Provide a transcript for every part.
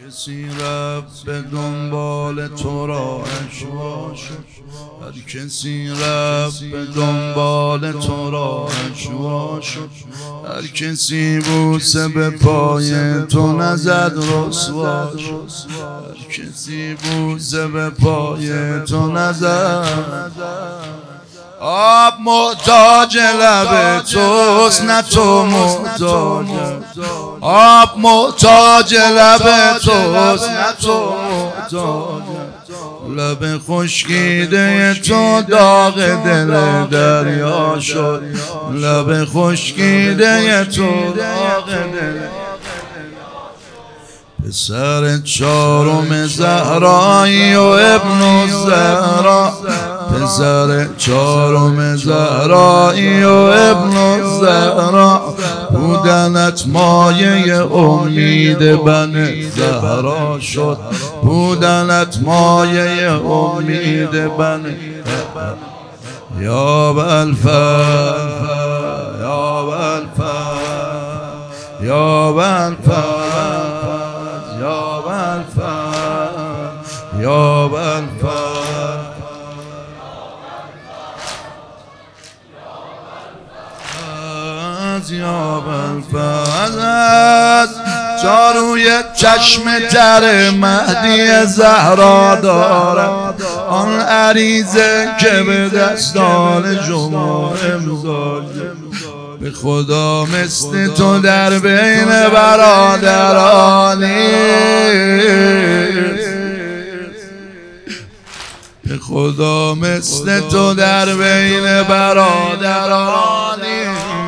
کسی رفت به دنبال تو را اشوا شد، هر کسی رفت به دنبال تو را اشوا شد، هر کسی بوسه به پای تو نزد رسوا شد، هر کسی بوسه به پای تو نزد. آب محتاج لب توست نه تو محتاج، آب محتاج لب توست نه تو محتاج، لب خشکیده تو داغ دل دریا شد، لب خشکیده تو داغ دل. پسر چهارم زهرایی و ابن الزهرا، پسر چهارم زهرایی و ابن الزهرا، بودنت مایه امید بنی زهرا شد، بودنت مایه امید بنی. یا بالفضل یا بالفضل یا بالفضل یا بالفضل یا بالفضل یا بالفضل. جاروی چشم تر مهدی زهرا دارد، آن عریضه که به دستان شما امضا، به خدا مثل تو در بین برادرانی، به خدا مثل تو در بین برادرانی،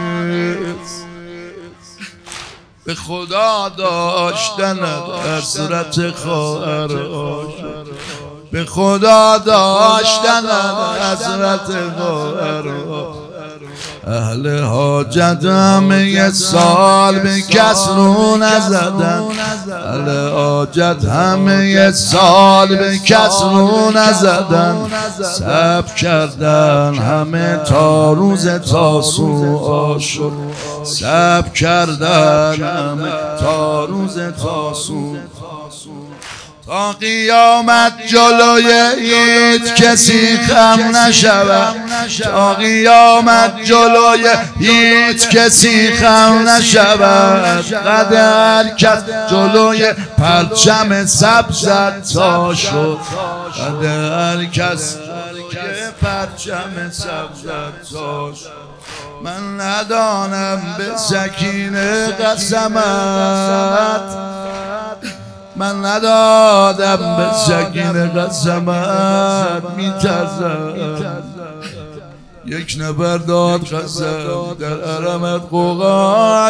به خدا داشتن حسرت خواهر، به خدا داشتن حسرت خواهر. اهل حاجت همه یه سال به کس رو نزدن، اهل حاجت همه یه سال به کس رو نزدن، صبر کردن همه تا روز تاسوعا شد، صبر کردن همه تا روز تاسوعا. تا قیامت جلوی هیچ کسی خم نشود، تا قیامت جلوی هیچ کسی خم نشود، قد هر کس جلوی پرچم سبزت تا شد، قد هر کس جلوی پرچم سبزت تا شد. من ندانم به سکینه قسمت، من ندادم به سکینه قسمت، میترسم یک نفر داد قسم در حرمت قوقا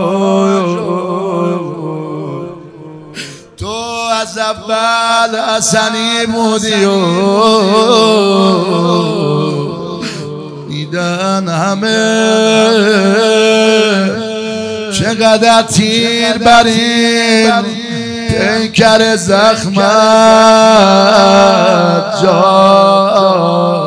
شد. تو از اول حسنی بودی و دیدن همه چقدر تیر بریم پیکر زخمت جا